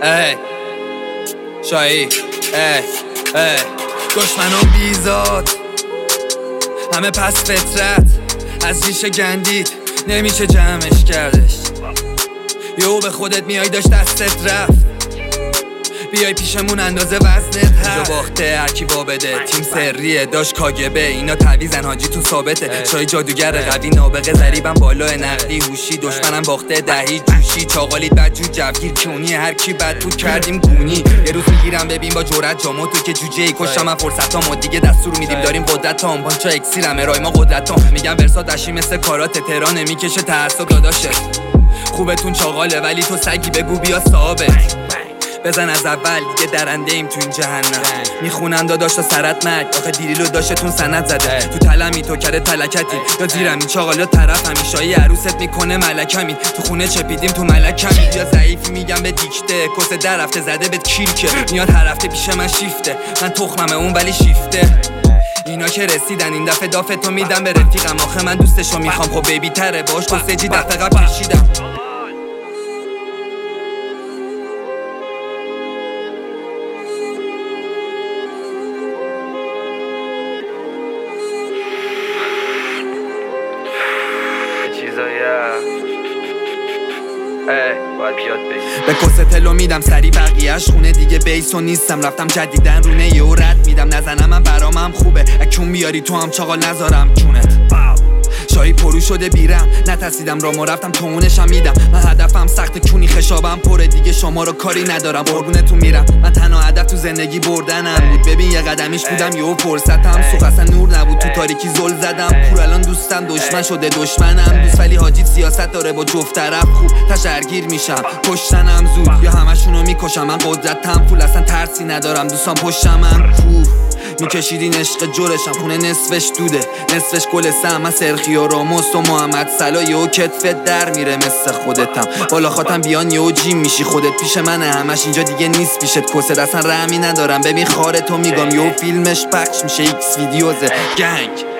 ای شایی ای دشمن و بیزاد همه پس فطرت از ریشه گندید نمیشه جمعش کردش. یهو به خودت میای داشت دستت رفت بیای پیشمون اندازه وزنت هست. جو باخته هرکی با بده تیم سریه داشت کاگبه اینا تعویزن حاجی تو ثابته. شای جادوگر قوی نابغه ضریبم بالا نقدی هوشی دشمنم باخته دهی جوشی چاقالید بد جو جوگیر کونی هر کی بد بود کردیم گونی. یه روز میگیرم ببین با جرأت جامو تو که جوجه ای کشتم من فرصتامو دیگه دستور میدیم داریم قدرت هم پانچا اکسیرم ارای ما قدرتام میگم ورسات دشی مثل کارات تهران میکشه تعصب داداشه. خوبتون چاقاله ولی تو سگی بگو بیا ثابت بزن از اول دیگه درنده ایم تو این جهنم. میخونم داداش تا سرت مرگ آخه دیریلو داشتتون سند زده تو تلمی تو کرده تلکتی یا زیرم این چاقال یا طرف همیشایی عروست میکنه ملکمی تو خونه چپیدیم تو ملکمی یا ضعیفی میگم به دیکته کس در هفته زده بهت کیرکه میاد هر هفته پیش من شیفته من تخمم اون ولی شیفته. اینا که رسیدن این دفعه دافتو میدم به رفیقم آخه من دوستشو میخوام خب بیبی تره باش تو سجی دفعه قبل کشیدم. باید بیاد به کسه تلو میدم سری بقیهش خونه دیگه بیسو نیستم رفتم جدیدن رونه یه رد میدم نزنم من برامم خوبه اکون بیاری تو هم چاقال نذارم چونت شایی پرو شده بیرم نترسیدم رامو رفتم تونشم میدم من هدفم سخت کونی خشابم پره دیگه شما رو کاری ندارم قربونتون میرم من تنها هدف تو زندگی بردنم بود ببین یه قدمیش بودم یهو فرصتم سوخ اصلا نور نبود تو تاریکی زل زدم پور الان دوستم دشمن شده دشمنم دوست ولی حاجی سیاست داره با جفت طرف خوب تشرگیر میشم کشتنم زود یا همشونو میکشم من قدرتم فول اصلا ترسی ندارم دوستان پشتمم کوه میکشیدین عشق جورشم خونه نصفش دوده نصفش گل سم من سرخیو راموس و محمد صلاح یهو کتفت در میره مثل خودتم بالا خاطم بیان یهو جیم میشی خودت پیش منه همش اینجا دیگه نیست پیشت کست اصلا رحمی ندارم ببین خارتو میگم یهو فیلمش پخش میشه ایکس ویدیوزه گنگ